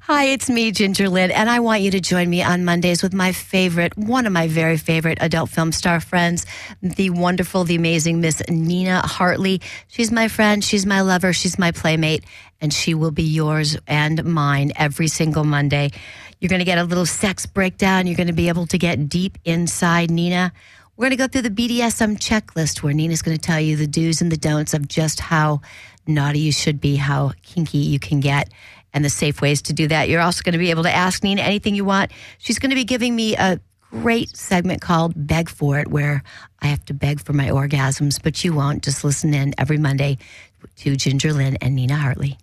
Hi, it's me, Ginger Lynn, and I want you to join me on Mondays with one of my very favorite adult film star friends, the wonderful, the amazing Miss Nina Hartley. She's my friend, she's my lover, she's my playmate, and she will be yours and mine every single Monday. You're going to get a little sex breakdown. You're going to be able to get deep inside Nina. We're going to go through the BDSM checklist where Nina's going to tell you the do's and the don'ts of just how naughty you should be, how kinky you can get, and the safe ways to do that. You're also going to be able to ask Nina anything you want. She's going to be giving me a great segment called Beg For It, where I have to beg for my orgasms, but you won't. Just listen in every Monday to Ginger Lynn and Nina Hartley.